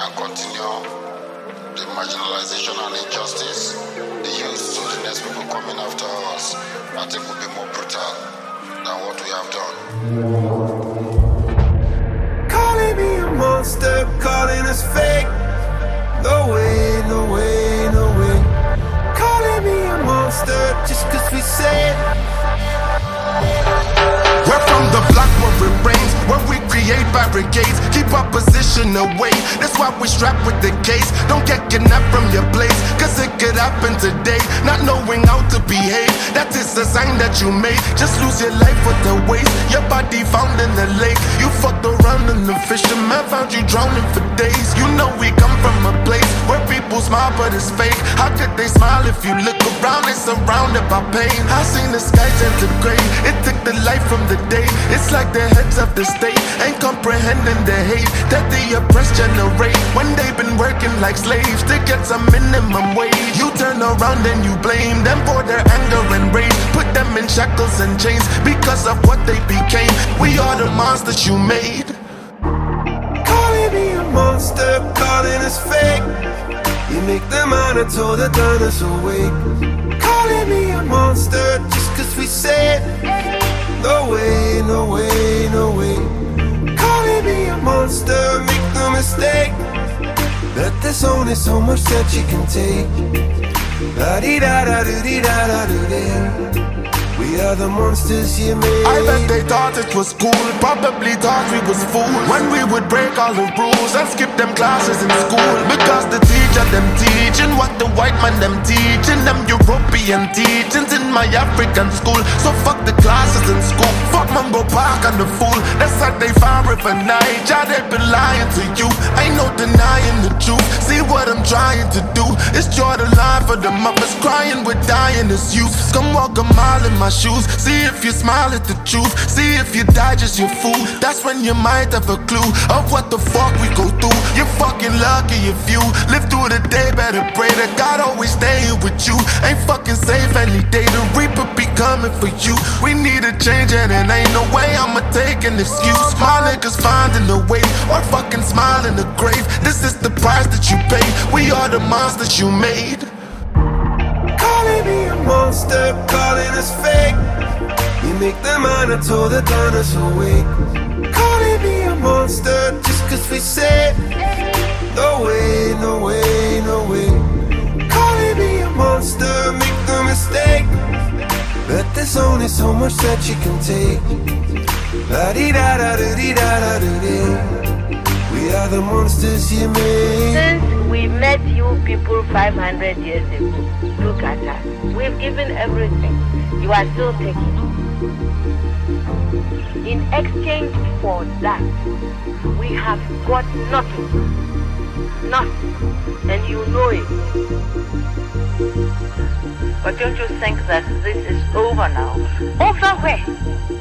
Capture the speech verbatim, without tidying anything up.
and continue the marginalization and injustice, the youth to the next people coming after us, I think will be more brutal than what we have done. Calling me a monster, calling us fake. No way, no way, no way. Calling me a monster just cause we say it. We're from the block where it rains, where we create barricades, keep our position away. That's why we strap with the case. Don't get kidnapped from your place, cause it could happen today. Not knowing how to behave, that is a sign that you made. Just lose your life with the waste, your body found in the lake. You fucked around and the fisherman found you drowning for days. You know we come from a place where people smile but it's fake. How could they smile if you look around? It's surrounded by pain. I seen the sky turn to gray, it took the life from the day. It's like the heads of the state ain't comprehending the hate that the oppressed generate when they've been working like slaves to get some minimum wage. You turn around and you blame them for their anger and rage, put them in shackles and chains because of what they became. We are the monsters you made. Calling me a monster, calling us fake. You make them undertold that done us awake. Calling me a monster just cause we say it. No way, no way, no way. Calling me a monster, make no mistake. That there's only so much that you can take. La-dee-da-da-doo-dee-da-da-doo-dee. We are the monsters you made. I bet they thought it was cool, probably thought we was fools when we would break all the rules and skip them classes in school. Because the teacher them teaching what the white man them teaching, them European teachings in my African school. So fuck the classes in school, fuck Mungo Park and the fool. That's how they fire if a night, yeah, they been lying to you. Ain't no denying the truth, see what I'm trying to do is draw the line for the mothers crying with dying as youth. Come walk a mile in my shoes, see if you smile at the truth, see if you die just your fool. That's when you might have a clue of what the fuck we go through. You're fucking lucky if you live through the day, better pray that God always stay here with you. Ain't fucking safe any day, the reaper be coming for you. We need a change and it ain't no way I'ma take an excuse. My niggas finding a way, or fucking smile in the grave. This is the price that you pay, we are the monsters you made. Calling me a monster, calling us fake. You make them undertold that done us awake. Calling me a monster just cause we say it. No way, no way, no way. Calling me a monster, make no mistake. But there's only so much that you can take. La-dee-da-da-doo-dee-da-da-doo-dee. We are the monsters you made. Since we met you people five hundred years ago, look at us. We've given everything. You are still taking. In exchange for that, we have got nothing. Nothing. And you know it. But don't you think that this is over now? Over where?